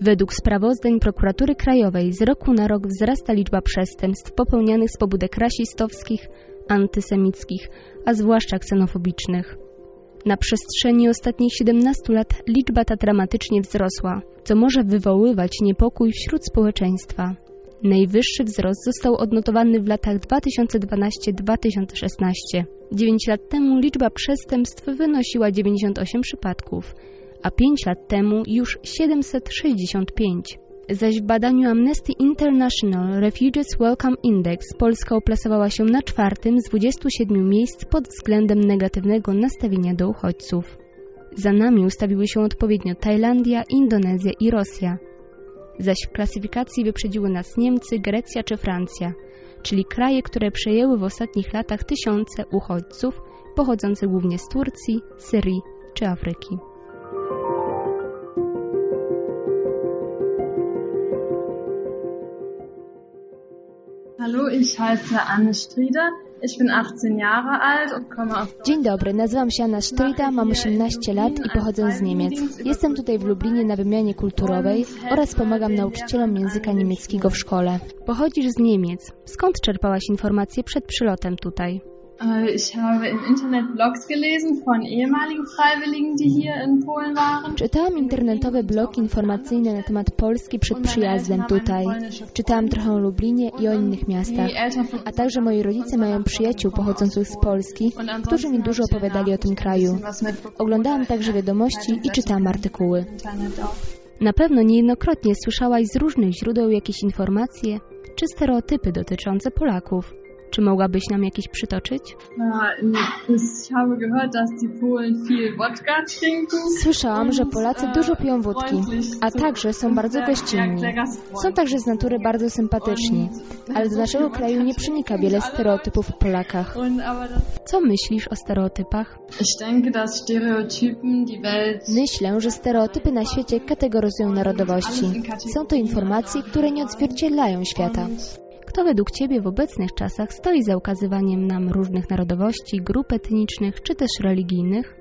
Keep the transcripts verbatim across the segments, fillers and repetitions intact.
Według sprawozdań Prokuratury Krajowej z roku na rok wzrasta liczba przestępstw popełnianych z pobudek rasistowskich, antysemickich, a zwłaszcza ksenofobicznych. Na przestrzeni ostatnich siedemnastu lat liczba ta dramatycznie wzrosła, co może wywoływać niepokój wśród społeczeństwa. Najwyższy wzrost został odnotowany w latach dwa tysiące dwunastym do dwa tysiące szesnastego. Dziewięć lat temu liczba przestępstw wynosiła dziewięćdziesiąt osiem przypadków, a pięć lat temu już siedemset sześćdziesiąt pięć. Zaś w badaniu Amnesty International Refugees Welcome Index Polska uplasowała się na czwartym z dwudziestu siedmiu miejsc pod względem negatywnego nastawienia do uchodźców. Za nami ustawiły się odpowiednio Tajlandia, Indonezja i Rosja. Zaś w klasyfikacji wyprzedziły nas Niemcy, Grecja czy Francja, czyli kraje, które przejęły w ostatnich latach tysiące uchodźców pochodzących głównie z Turcji, Syrii czy Afryki. Hallo, ich heiße Anne Strieder. Ich bin achtzehn Jahre alt und komme aus Deutschland. Dzień dobry, nazywam się Anna Strieder, mam osiemnaście lat i pochodzę z Niemiec. Jestem tutaj w Lublinie na wymianie kulturowej oraz pomagam nauczycielom języka niemieckiego w szkole. Pochodzisz z Niemiec. Skąd czerpałaś informacje przed przylotem tutaj? Ich habe im Internet Blogs gelesen von ehemaligen Freiwilligen, die hier in Polen waren. Czytałam internetowe blogi informacyjne na temat Polski przed przyjazdem tutaj. Czytałam trochę o Lublinie i o innych miastach. A także moi rodzice mają przyjaciół pochodzących z Polski, którzy mi dużo opowiadali o tym kraju. Oglądałam także wiadomości i czytałam artykuły. Na pewno niejednokrotnie słyszałaś z różnych źródeł jakieś informacje czy stereotypy dotyczące Polaków. Czy mogłabyś nam jakieś przytoczyć? Słyszałam, że Polacy dużo piją wódki, a także są bardzo gościnni. Są także z natury bardzo sympatyczni, ale do naszego kraju nie przenika wiele stereotypów o Polakach. Co myślisz o stereotypach? Myślę, że stereotypy na świecie kategoryzują narodowości. Są to informacje, które nie odzwierciedlają świata. Kto według Ciebie w obecnych czasach stoi za ukazywaniem nam różnych narodowości, grup etnicznych czy też religijnych?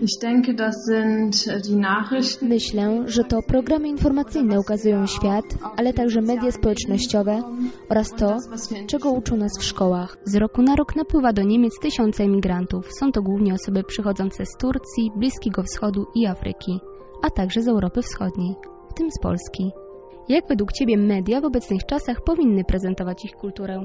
Myślę, że to programy informacyjne ukazują świat, ale także media społecznościowe oraz to, czego uczą nas w szkołach. Z roku na rok napływa do Niemiec tysiące emigrantów. Są to głównie osoby przychodzące z Turcji, Bliskiego Wschodu i Afryki, a także z Europy Wschodniej, w tym z Polski. Jak według Ciebie media w obecnych czasach powinny prezentować ich kulturę?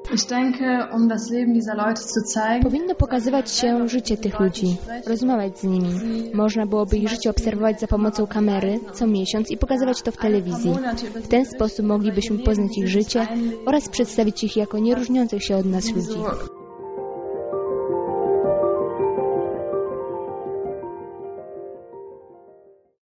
Powinno pokazywać się życie tych ludzi, rozmawiać z nimi. Można byłoby ich życie obserwować za pomocą kamery co miesiąc i pokazywać to w telewizji. W ten sposób moglibyśmy poznać ich życie oraz przedstawić ich jako nieróżniących się od nas ludzi.